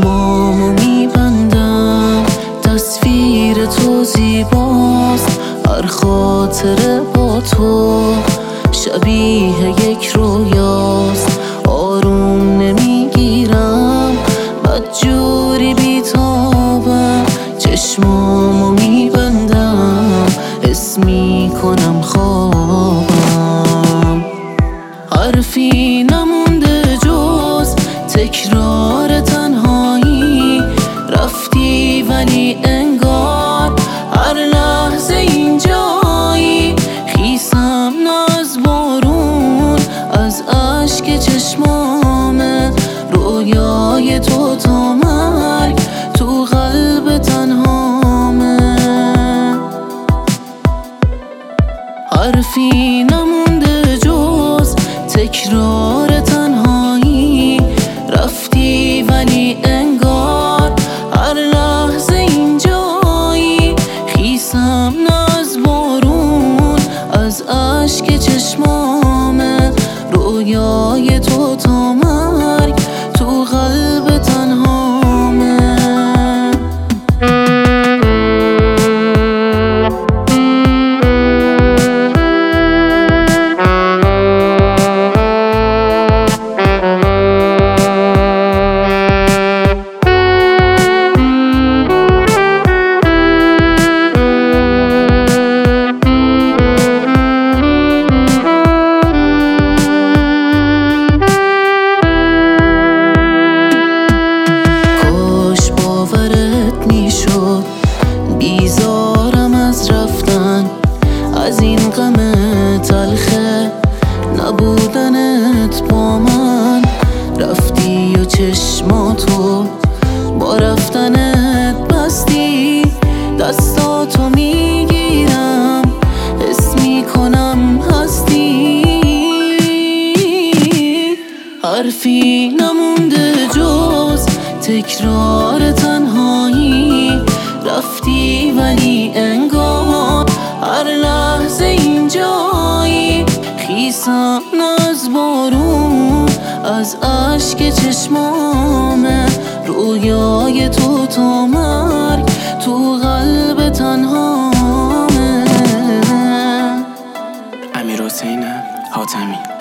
چشمامو میبندم، تصویر تو زیباست، هر خاطره با تو شبیه یک رویاست. آروم نمیگیرم، بدجوری بیتابم، چشمامو میبندم، حس میکنم خوابم. حرفی نمونده جز تکرار تنهایی، رفتی ولی انگار هر لحظه اینجایی. خیسم نه از بارون، از اشک چشمامه، رویای تو تا مرگ تو قلب تنهامه. حرفی نمونده جز تکرار تنهایی، رفتی ولی انگار هر لحظه اینجایی. خیسم نه از بارون، از اشک چشمامه، رویای تو تا مرگ تو قلب تنهامه. بیزارم از رفتن، از این غم تلخه نبودنت با من. رفتی و چشماتو با رفتنت بستی، دستاتو میگیرم، حس میکنم هستی. حرفی نمونده جز تکرار تنهایی، رفتی ولی انگار هر لحظه اینجایی. خیسم نه از بارون، از اشک چشمامه، رویای تو تا مرگ تو قلب تنهامه. امیرحسین حاتمی.